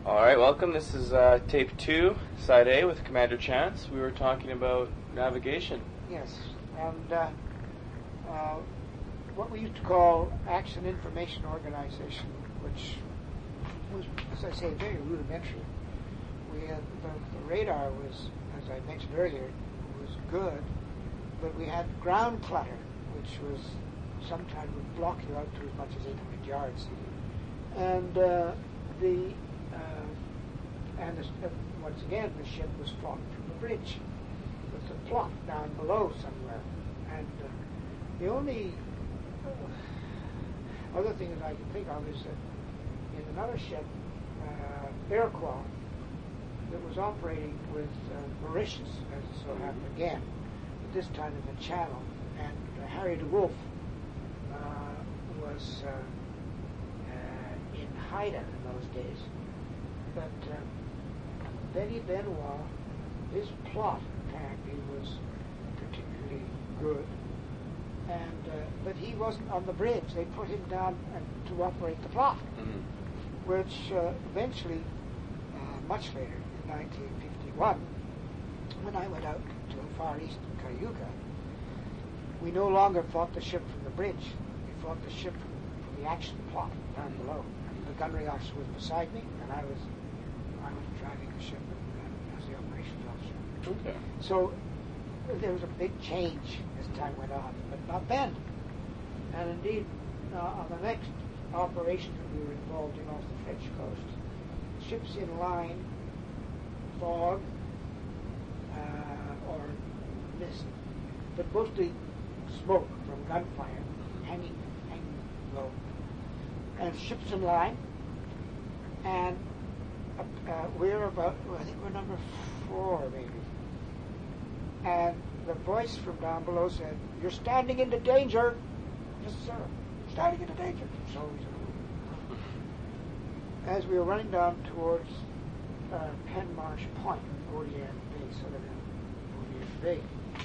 Alright, welcome. This is tape 2, side A with Commander Chance. We were talking about navigation. Yes, and what we used to call Action Information Organization, which was, as I say, very rudimentary. We had the radar was, as I mentioned earlier, was good, but we had ground clutter, which was sometimes would block you out to as much as 800 yards. And once again, the ship was fought from the bridge with a plot down below somewhere. And the only other thing that I can think of is that in another ship, Iroquois, that was operating with Mauritius, as it so happened again, but this time in the Channel, and Harry de Wolf was in Haida in those days. But Benny Benoit, his plot apparently was particularly good, and but he wasn't on the bridge. They put him down to operate the plot, which eventually, much later, in 1951, when I went out to the Far East in Cayuga, we no longer fought the ship from the bridge. We fought the ship from the action plot down below. And the gunnery officer was beside me, and I was driving the ship as the operations officer. Okay. So there was a big change as time went on, but not then. And indeed, on the next operation that we were involved in off the French coast, ships in line, fog, or mist, but mostly smoke from gunfire, hanging low, and ships in line, and we're about, I think we're number 4 maybe, and the voice from down below said, "You're standing into danger." "Yes, sir, standing into danger." So as we were running down towards Penmarsh Point, Odier Bay, sort of in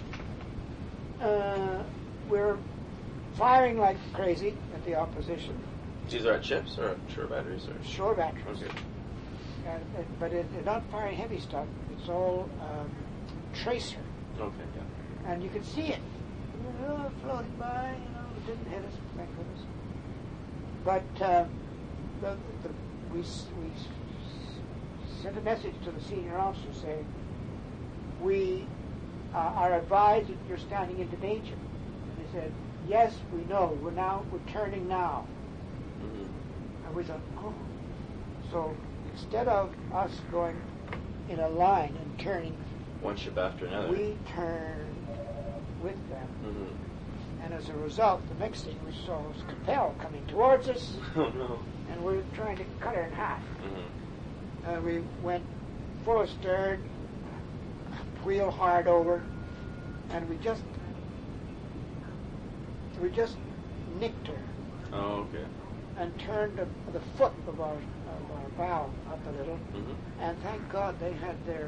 Odier Bay, we're firing like crazy at the opposition. These are at ships or at shore batteries? Or? Shore batteries. Okay. But they're not firing heavy stuff. It's all tracer. Okay, yeah. And you can see it. Floating by, it didn't hit us, thank goodness. But we sent a message to the senior officer saying, we are advised that you're standing into danger. And they said, "Yes, we know. We're turning now." And we thought, oh. So instead of us going in a line and turning, one ship after another, we turned with them. And as a result, the next thing we saw was Capel coming towards us. Oh no. And we were trying to cut her in half. And we went full astern, wheel hard over, and we just nicked her. Oh, okay. And turned the foot of our bow up a little. And thank God they had their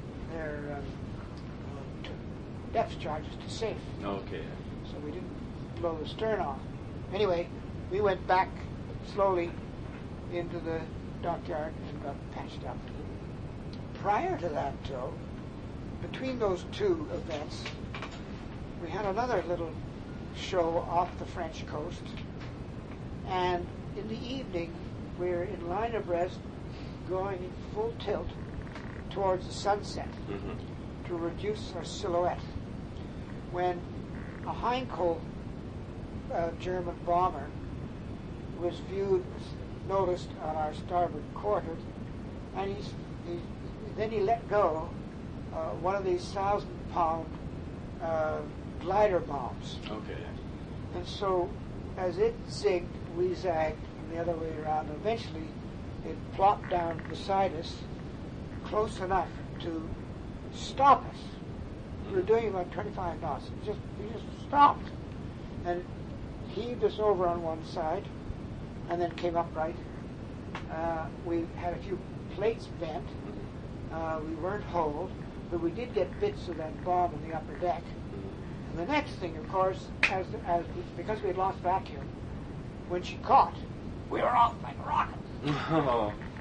depth charges to safe. Okay. So we didn't blow the stern off. Anyway, we went back slowly into the dockyard and got patched up. Prior to that, Joe, between those two events, we had another little show off the French coast, and in the evening we were in line abreast going in full tilt towards the sunset to reduce our silhouette, when a Heinkel German bomber was noticed on our starboard quarter, and then he let go one of these 1,000-pound glider bombs. Okay. And so as it zigged, we zagged the other way around. Eventually it plopped down beside us close enough to stop us. We were doing about 25 knots. We just stopped and heaved us over on one side and then came upright. We had a few plates bent. We weren't holed, but we did get bits of that bomb in the upper deck. And the next thing, of course, because we had lost vacuum, when she caught, we were off like rockets.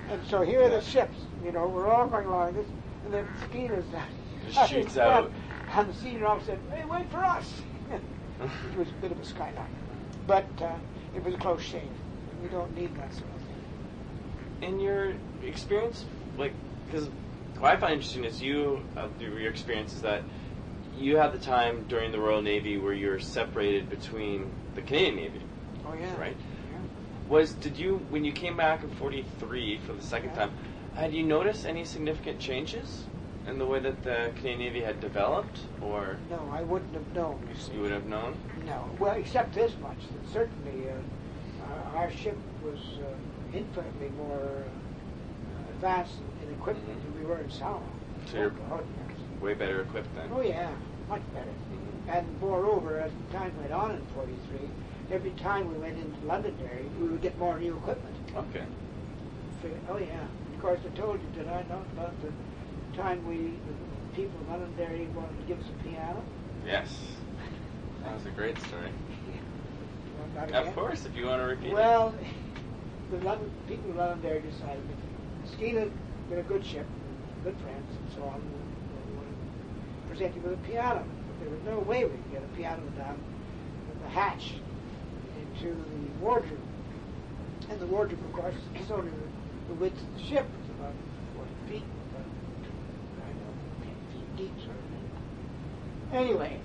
And so here are the ships, we're all going along this, and then Skeeter's Just shoots out. And the senior officer said, "Hey, wait for us." It was a bit of a skyline. But it was a close shave. We don't need that sort of thing. In your experience, because what I find interesting is through your experience is that you had the time during the Royal Navy where you were separated between the Canadian Navy. Oh, yeah. Right? Yeah. When you came back in 43 for the second time, had you noticed any significant changes in the way that the Canadian Navy had developed, or? No, I wouldn't have known, you see. You would have known? No. Well, except this much, that certainly our ship was infinitely more advanced in equipment than we were in Samoa. So you're way better equipped then? Oh, yeah, much better. Mm-hmm. And moreover, as time went on in 43, every time we went into Londonderry, we would get more new equipment. Okay. Oh, yeah. Of course, I told you, did I not, about the time the people in Londonderry wanted to give us a piano? Yes. That was a great story. Of course, if you want to repeat well, the people in Londonderry decided that Skeena had been a good ship, good friends, and so on. We wanted to present you with a piano. But there was no way we could get a piano down the hatch into the wardroom. And the wardroom, of course, is only the width of the ship. It's about 40 feet, about, 10 feet deep, sort of thing. Anyway,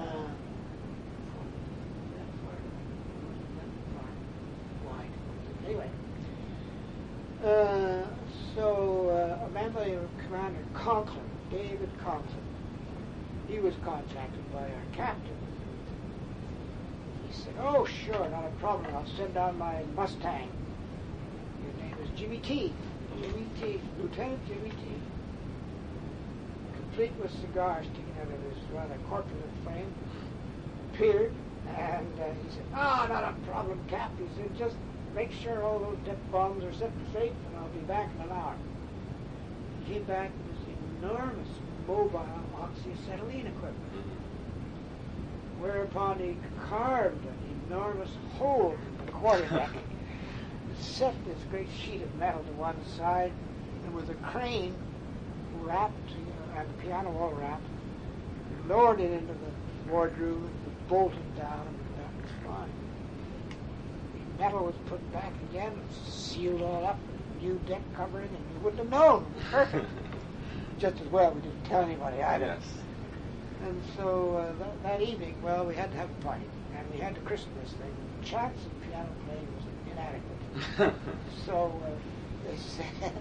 Anyway, so a man by the name of Commander Conklin, David Conklin, he was contacted by our captain. He said, "Oh, sure, not a problem. I'll send down my Mustang. Your name is Jimmy T. Jimmy T. Lieutenant Jimmy T. Complete with cigars sticking out of his rather corpulent frame. Appeared, and he said, "Oh, not a problem, Cap." He said, "Just make sure all those dip bombs are set straight, and I'll be back in an hour." He came back with this enormous mobile oxyacetylene equipment, whereupon he carved an enormous hole in the quarterdeck, set this great sheet of metal to one side, and with a crane wrapped, and the piano all wrapped, lowered it into the wardroom, and bolted down, and that was fine. Metal was put back again, sealed all up, new deck covering, and you wouldn't have known. It was perfect. Just as well we didn't tell anybody either. Yes. And so that evening, well, we had to have a party, and we had to christen this thing. Chance of piano playing was inadequate. So they said,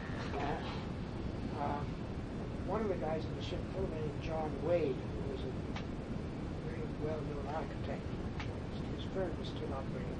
one of the guys in the ship, a fellow named John Wade, who was a very well-known architect, his firm was still operating.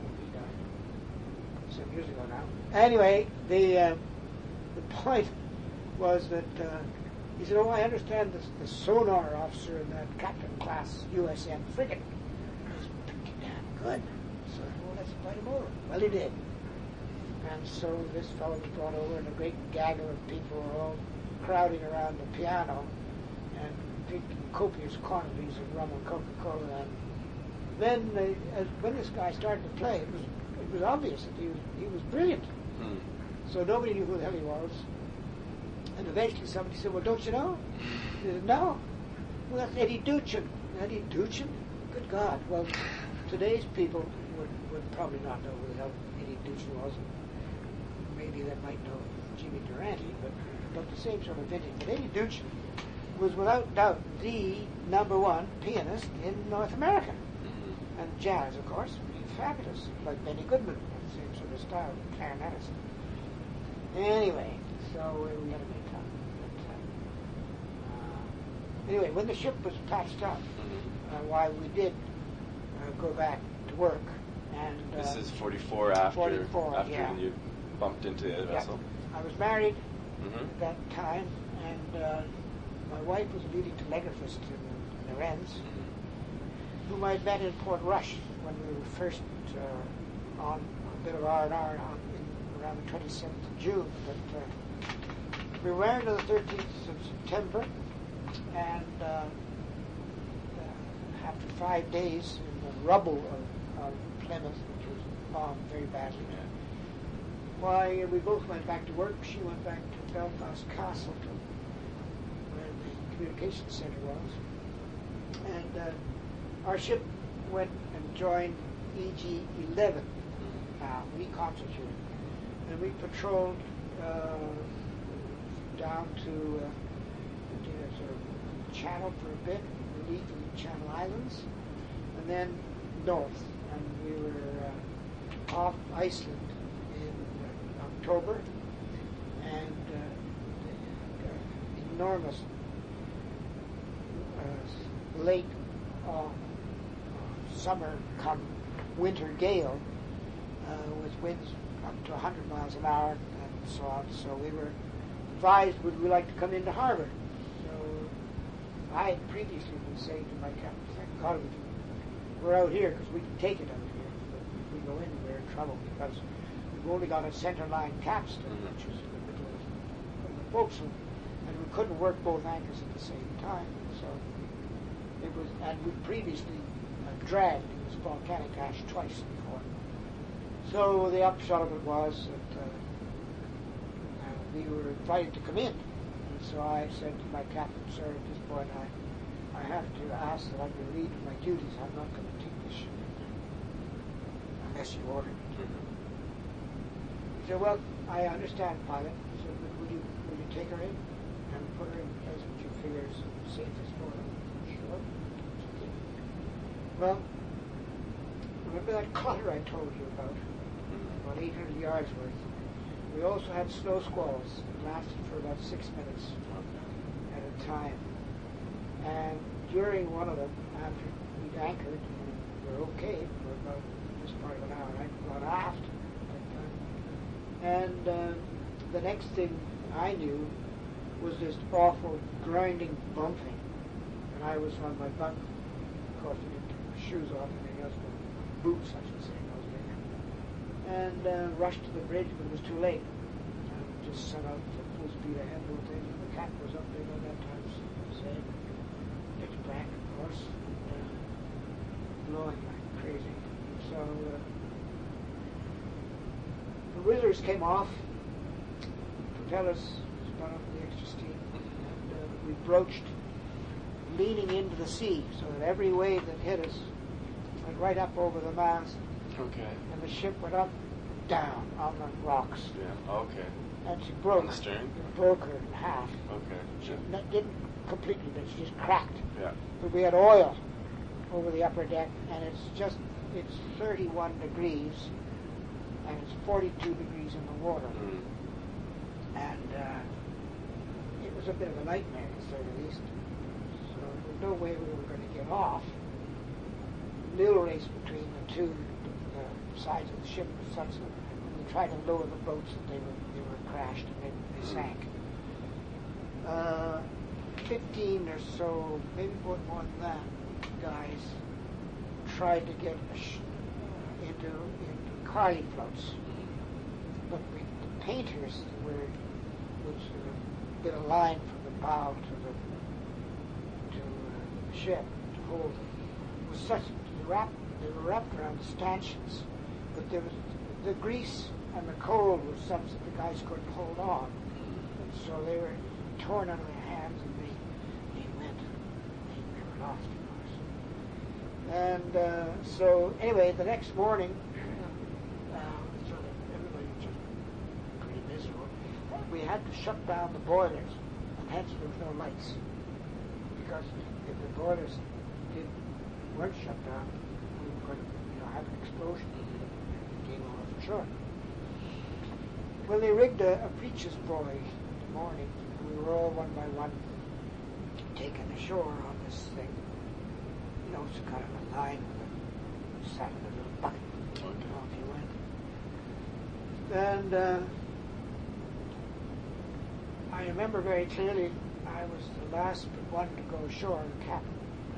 Some years ago now. Anyway, the point was that he said, "Oh, I understand the sonar officer in that captain class USM frigate is pretty damn good. So, well, let's invite him over." Well, he did. And so this fellow was brought over, and a great gaggle of people were all crowding around the piano and drinking copious quantities of rum and Coca-Cola. And then, when this guy started to play, it was obvious that he was brilliant. So nobody knew who the hell he was. And eventually somebody said, "Well, don't you know?" He said, "No." "Well, that's Eddie Duchin." "Eddie Duchin? Good God." Well, today's people would probably not know who the hell Eddie Duchin was. Maybe they might know Jimmy Durante, but about the same sort of vintage. But Eddie Duchin was without doubt the #1 pianist in North America. And jazz, of course, fabulous, like Benny Goodman, the same sort of style, clarinetist. Anyway, so we had a big time. Anyway, when the ship was patched up, while we did go back to work, and this is 44 after yeah. you bumped into the vessel. I was married at that time, and my wife was a leading telegraphist in the Wrens, whom I met in Port Rush when we were first on a bit of R&R around the 27th of June. But we were married on the 13th of September, and after 5 days in the rubble of Plymouth, which was bombed very badly, Why, we both went back to work. She went back to Belfast Castle, where the communications centre was. And our ship went and joined EG-11, reconstituted. And we patrolled down to sort of Channel for a bit, relief in the Channel Islands, and then north. And we were off Iceland in October, and the enormous late summer come winter gale with winds up to 100 miles an hour and so on. So we were advised, would we like to come into harbor? So I had previously been saying to my captain, thank God we're out here because we can take it out here. But if we go in, we're in trouble because we've only got a centerline capstan, which is in the middle of the forecastle, and we couldn't work both anchors at the same time. So it was, and we previously dragged in this volcanic ash twice before. So the upshot of it was that we were invited to come in. And so I said to my captain, sir, at this point I have to ask that I be relieved of my duties. I'm not going to take this ship unless you order me to. He said, well, I understand, pilot. He said, but will you take her in and put her in a place which you figure is safest for her? Sure. Well, remember that clutter I told you about 800 yards worth? We also had snow squalls that lasted for about 6 minutes at a time. And during one of them, after we'd anchored, we were okay for about just part of an hour. I got aft at that time. And the next thing I knew was this awful grinding bumping. And I was on my bunk. Of course, I didn't take my shoes off and anything else, but boots, I should say. And rushed to the bridge, but it was too late. And just set out for full speed ahead, both ends. The cat was up there by that time, same. Pitch black, of course, and blowing like crazy. So the whizzers came off, propellers spun up the extra steam, and we broached, leaning into the sea, so that every wave that hit us went right up over the mast. Okay. And the ship went up, down on the rocks. Yeah. Okay. And she broke. On the stern? It broke her in half. Okay. She didn't completely, but she just cracked. Yeah. But we had oil over the upper deck, and it's 31 degrees, and it's 42 degrees in the water. Mm. And it was a bit of a nightmare, to say the least. So there was no way we were going to get off. Little race between the two sides of the ship was such that when we tried to lower the boats, that they were crashed and they sank. 15 or so, maybe more than that, guys tried to get into Carly floats, but the painters which did a line from the bow to the ship to hold it, was such they were wrapped around stanchions, but there was the grease and the cold was such that the guys couldn't hold on, and so they were torn out of their hands, and they were lost, of course. And so anyway, the next morning, sort of everybody was just pretty miserable. We had to shut down the boilers, and hence there was no lights, because if the boilers weren't shut down, we were going to have an explosion and game over for sure. Well, they rigged a preacher's buoy in the morning. We were all one by one taken ashore on this thing. It's kind of a line with sat in a little bucket. Okay. Off you went. And I remember very clearly I was the last one to go ashore, the captain.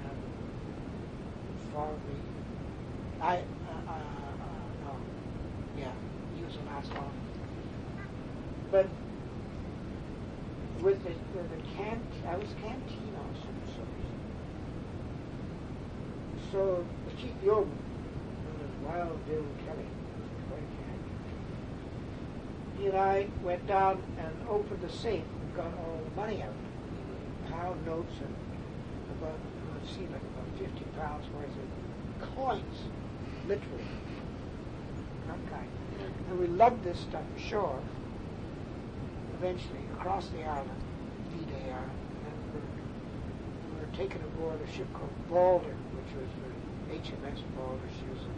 He was the last one. But with the I was canteen officer for some reason. So the chief yeoman, Wild Bill Kelly, was quite a character. he and I went down and opened the safe and got all the money out. Pound notes and about, let's see, like about 50 pounds worth of coins, literally. That kind. And we lugged this stuff ashore, eventually, across the island, V-Day Island, and we were taken aboard a ship called Balder, which was the HMS Balder. She was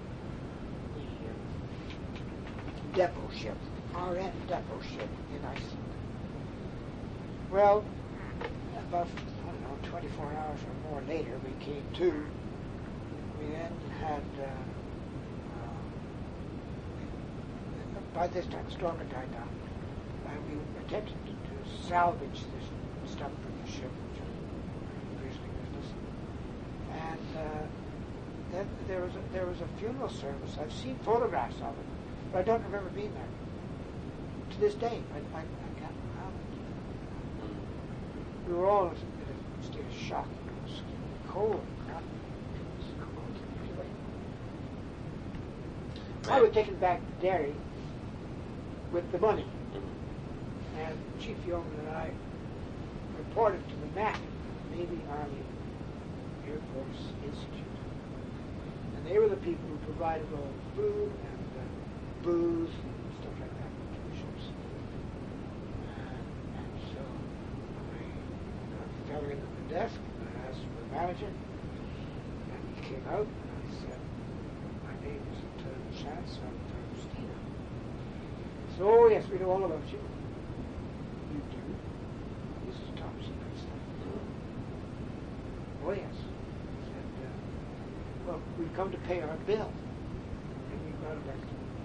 the depot ship, RN depot ship in Iceland. Well, about, 24 hours or more later, we came to. We then had, by this time, the storm had died down, and we attempted to salvage this stuff from the ship, which was grisly business. And then there was a funeral service. I've seen photographs of it, but I don't remember being there. To this day, I can't have it. We were all in a state of shock. It was cold. Anyway, I was taken back to Derry with the money, and Chief Yeoman and I reported to the NAC, Navy, Army, Air Force Institute, and they were the people who provided all the food and booze and stuff like that to the ships. And so I fell in at the desk and I asked for the manager, and he came out and I said, "My name is Lieutenant Chance, I'm from Stina." So, "Oh yes, we know all about you." "You do? This is top secret stuff." "Oh yes." He said, "Well, we've come to pay our bill." And we got about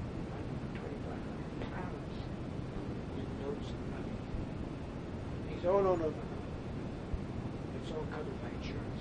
2,500 pounds in notes and money. And he said, "Oh, no. It's all covered by insurance."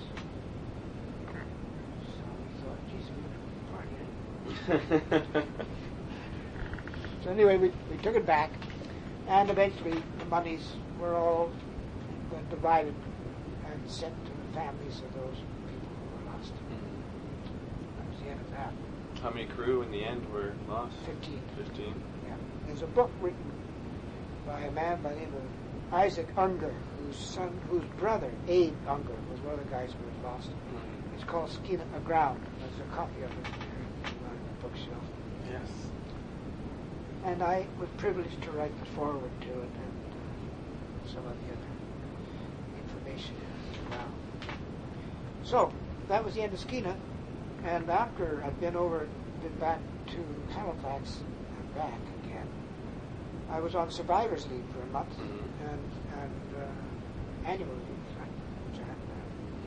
So we thought, geez, we're going to party. So anyway, we took it back, and eventually the monies were all divided and sent to the families of those people who were lost. That was the end of that. How many crew in the end were lost? 15. 15. Yeah. There's a book written by a man by the name of Isaac Unger, whose brother, Abe Unger, was one of the guys who was lost. It's called Skin Aground. There's a copy of it here on the bookshelf. Yes. And I was privileged to write the foreword to it and some of the other information around. So, that was the end of Skeena. And after I'd been back to Halifax and back again, I was on survivor's leave for a month and annual leave, which I hadn't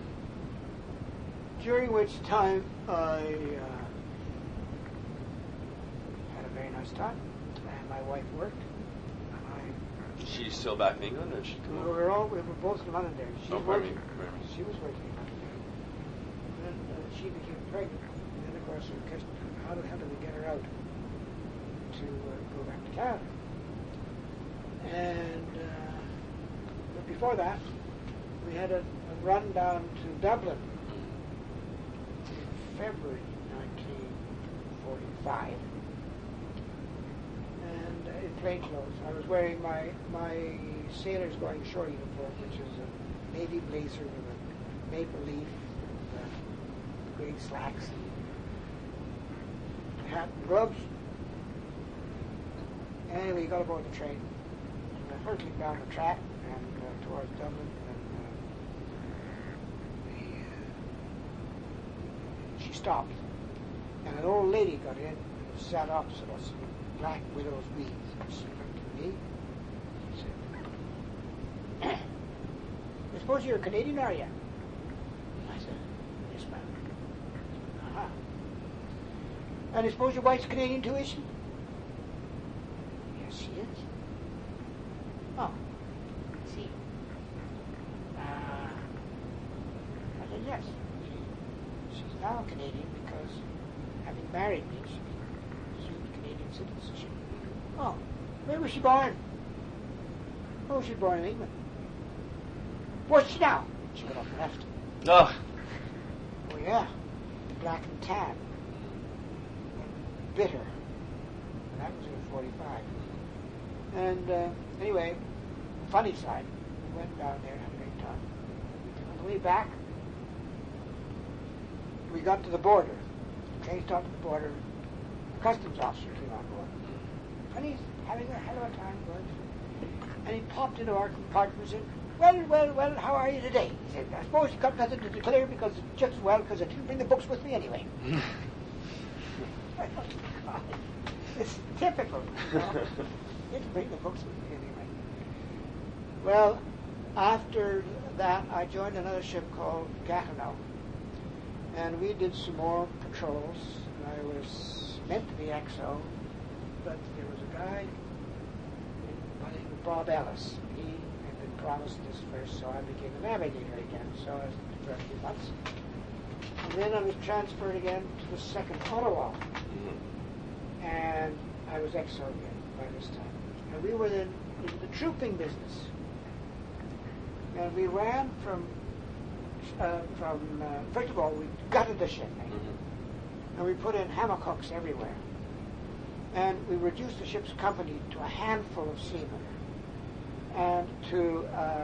had. During which time I had a very nice time. And my wife worked. And Is she still back in England, or did she come over? we were both in London there. She was working in London there. And then she became pregnant. And then, of course, how the hell did we get her out to go back to Canada? And but before that, we had a run down to Dublin in February 1945. And in plain clothes. I was wearing my sailor's going shore uniform, which is a navy blazer with a maple leaf and grey slacks and hat and gloves. Anyway, we got aboard the train. And hurtling down the track and towards Dublin. And she stopped. And an old lady got in and sat opposite us. Black widow's weeds. And she looked at me. She said, "I suppose you're a Canadian, are you?" I said, "Yes, ma'am." "Uh-huh. And I suppose your wife's Canadian too, is she?" "Yes, she is." "Oh, I see. I said, "Yes. She's now Canadian because, having married me, she Canadian citizenship." "Oh, where was she born?" "Oh, she was born in England." "Where's she now?" She got up and left. Oh. "Oh, yeah. Black and tan. And bitter." And that was in 45. And anyway, funny side, we went down there and had a great time. On the way back, we got to the border. The train stopped at the border. A customs officer came on board. And he's having a hell of a time, was. And he popped into our compartment and said, well, how are you today? He said, I suppose you got nothing to declare because it's just as well because I didn't bring the books with me anyway. I thought, God, it's typical. You know? Didn't bring the books with me anyway. Well, after that, I joined another ship called Gatineau. And we did some more patrols. I was meant to be XO, but there was a guy by the name of Bob Ellis. He had been promised this first, so I became a navigator again. So I was for a few months. And then I was transferred again to the 2nd Ottawa. And I was XO again by this time. And we were in the trooping business. And we ran from first of all, we gutted the ship. And we put in hammock hooks everywhere. And we reduced the ship's company to a handful of seamen. And to,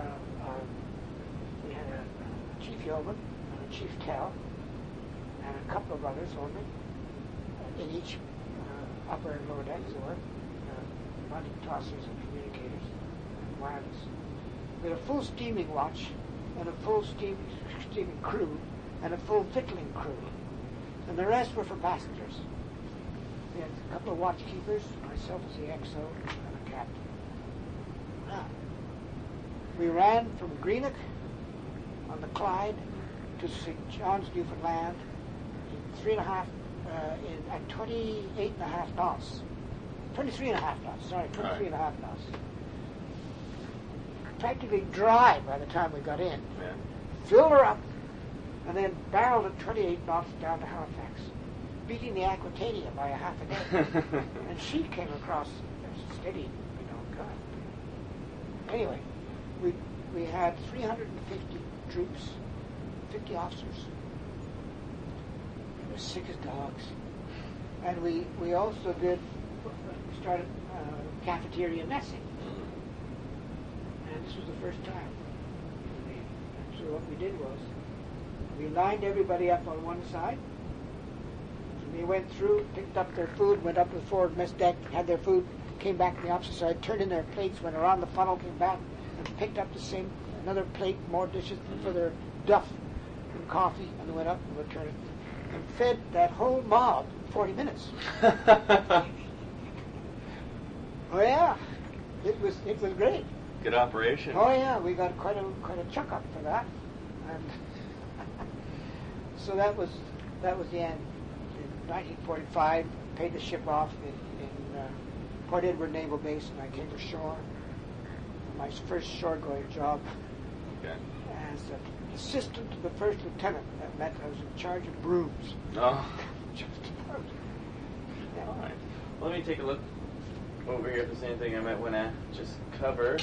we had a chief yeoman and a chief tell, and a couple of others only, in each upper and lower decks there were, running tossers and communicators and wireless. We had a full steaming watch and a full steaming crew and a full victualling crew. And the rest were for passengers. We had a couple of watchkeepers, myself as the XO, and a captain. Now, we ran from Greenock on the Clyde to St. John's, Newfoundland, in at 28.5 knots. 23.5 knots, sorry, 23.5 knots. Practically dry by the time we got in. Yeah. Filled her up, and then barreled at 28 knots down to Halifax, beating the Aquitania by a half a day. And she came across steady, you know, God. Anyway, we had 350 troops, 50 officers. They were sick as dogs. And we also started cafeteria messing. And this was the first time. So what we did was, we lined everybody up on one side. And they went through, picked up their food, went up to the forward mess deck, had their food, came back to the opposite side, turned in their plates, went around the funnel, came back, and picked up the same, another plate, more dishes for their duff and coffee, and they went up and returned it. And fed that whole mob in 40 minutes. Oh yeah, it was great. Good operation. Oh yeah, we got quite a chuck up for that, and so that was the end. In 1945, paid the ship off in Port Edward Naval Base, and I came ashore. My first shore-going job as an assistant to the first lieutenant. That meant I was in charge of brooms. Oh. Just about. Yeah. All right. Well, let me take a look over here if there's anything I might want to just cover.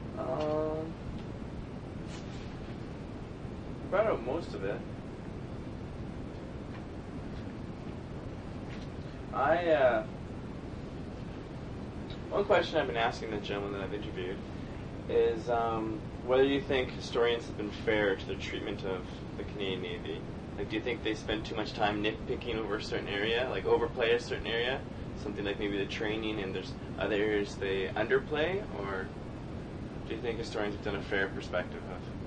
Brought out most of it. One question I've been asking the gentlemen that I've interviewed is whether you think historians have been fair to their treatment of the Canadian Navy. Like, do you think they spend too much time nitpicking over a certain area, like overplay a certain area, something like maybe the training, and there's other areas they underplay, or do you think historians have done a fair perspective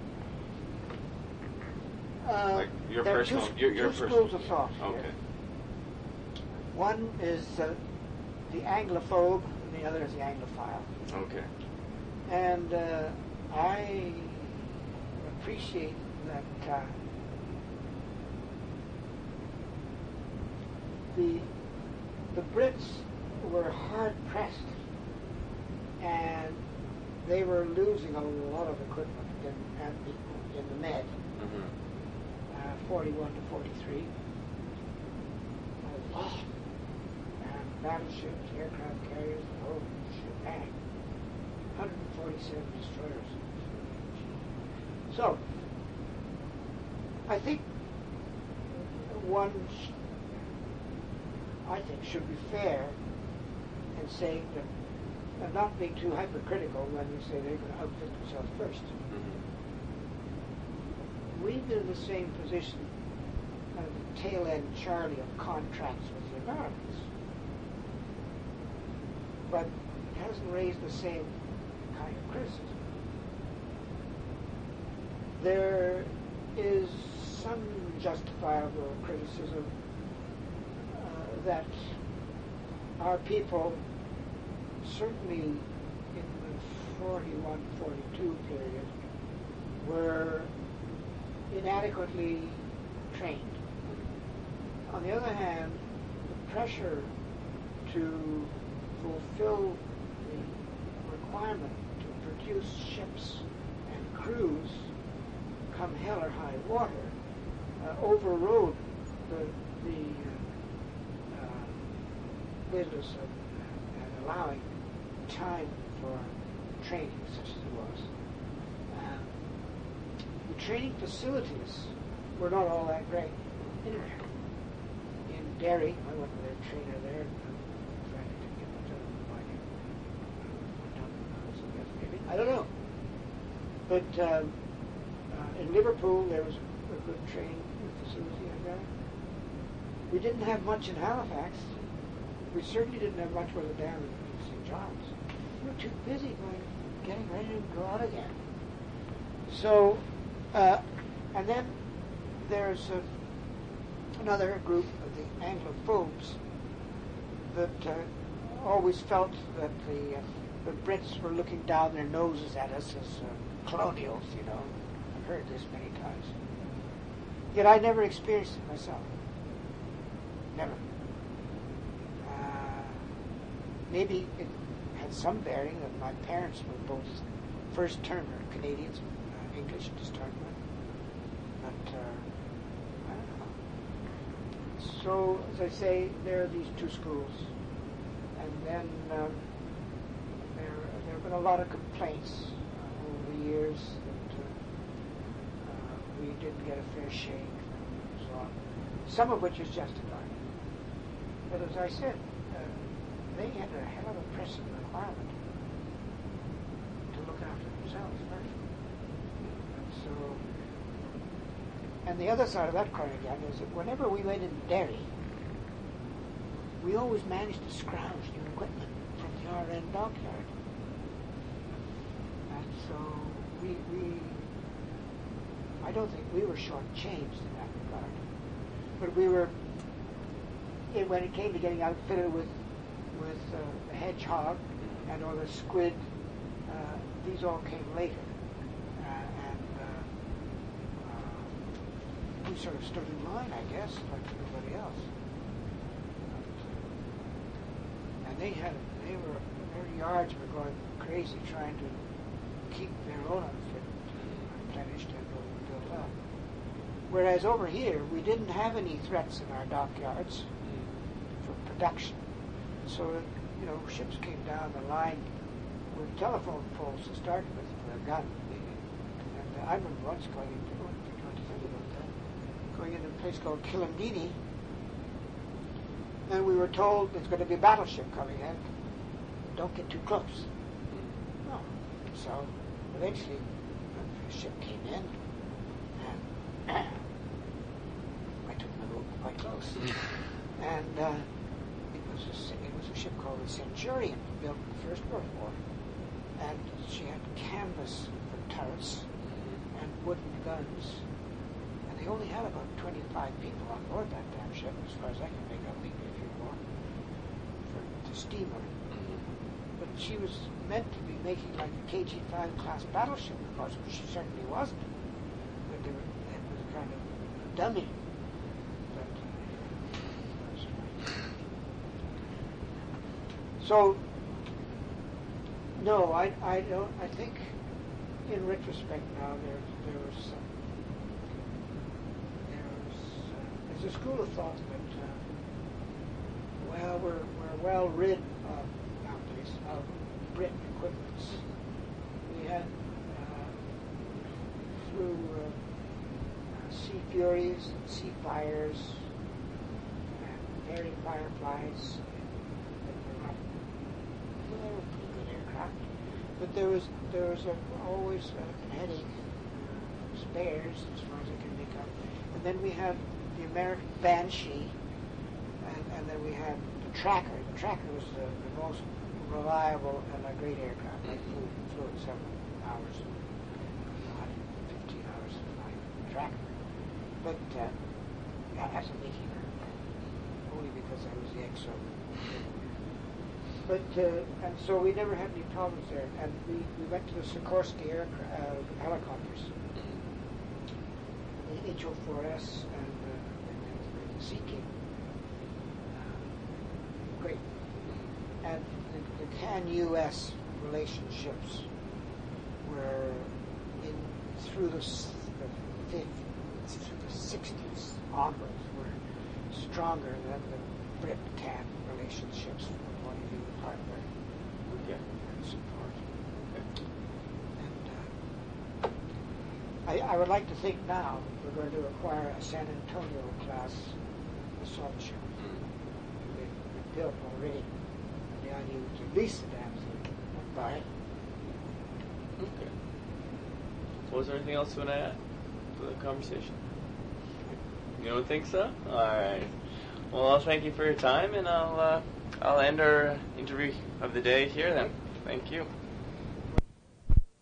of? Like your there personal, are your two schools of thought here. Okay. One is the Anglophobe, and the other is the Anglophile. Okay. And I appreciate that the Brits were hard pressed, and they were losing a lot of equipment in the Med. 41 to 43. A lot. And battleships, aircraft carriers, the whole shebang. 147 destroyers. So, I think one, should be fair in saying that and not being too hypercritical when you say they're going to outfit themselves first. We've been in the same position, kind of the tail end Charlie of contracts with the Americans. But it hasn't raised the same kind of criticism. There is some justifiable criticism that our people, certainly in the 41-42 period, were inadequately trained. On the other hand, the pressure to fulfill the requirement to produce ships and crews come hell or high water overrode the business of allowing time for training such as it was. The training facilities were not all that great anywhere. In Derry, I went with a trainer there. I don't know. But in Liverpool, there was a good training facility in there. We didn't have much in Halifax. We certainly didn't have much further down in St. John's. We were too busy getting ready to go out again. So, and then there's another group of the Anglophobes that always felt that the Brits were looking down their noses at us as colonials, you know. I've heard this many times. Yet I never experienced it myself. Never. Maybe it had some bearing that my parents were both first-termer Canadians, English discernment. But I don't know. So, as I say, there are these two schools. And then there have been a lot of complaints over the years that we didn't get a fair shake and so on. Some of which is justified. But as I said, they had a hell of a pressing requirement to look after themselves first. And so, and the other side of that coin again is that whenever we went into Derry, we always managed to scrounge new equipment from the RN dockyard. And so I don't think we were shortchanged in that regard. But we were, when it came to getting outfitted with the hedgehog and all the squid, these all came later. We sort of stood in line, I guess, like everybody else. And their yards were going crazy trying to keep their own outfit replenished and built up. Whereas over here, we didn't have any threats in our dockyards for production. So, you know, ships came down the line with telephone poles to start with a gun. And I remember once going into a place called Kilindini, and we were told there's going to be a battleship coming in. Don't get too close. No. So eventually the ship came in, and I took my boat quite close. And it was a ship called the Centurion, built in the First World War, and she had canvas for turrets and wooden guns. They only had about 25 people on board that damn ship, as far as I can make out, maybe a few more, to steam her. But she was meant to be making like a KG-5 class battleship, of course, which she certainly wasn't. But it was kind of a dummy. So, no, I don't. I think, in retrospect now, there was some. There's a school of thought that, well, we're well rid of, nowadays, of Brit equipments. We had flew Sea Furies and Sea Fires and Fairey Fireflies. They were pretty good but there was always a headache, spares as far as I can make out. And then we had the American Banshee, and then we had the Tracker. The Tracker was the most reliable and a great aircraft. I flew it 7 hours, 15 hours in my Tracker. But as a beekeeper, only because I was the ex. But and so we never had any problems there. And we went to the Sikorsky helicopters, the HO4S and the Sea King. Great. And the CAN-US relationships were through the 60s onwards were stronger than the Brit-CAN relationships from the point of view of hardware and support. And I would like to think now we're going to acquire a San Antonio class assault ship. They've built already. The idea was to lease the damn thing, not buy it. Okay. So was there anything else you want to add to the conversation? You don't think so? All right. Well, I'll thank you for your time, and I'll end our interview of the day here then. Thank you.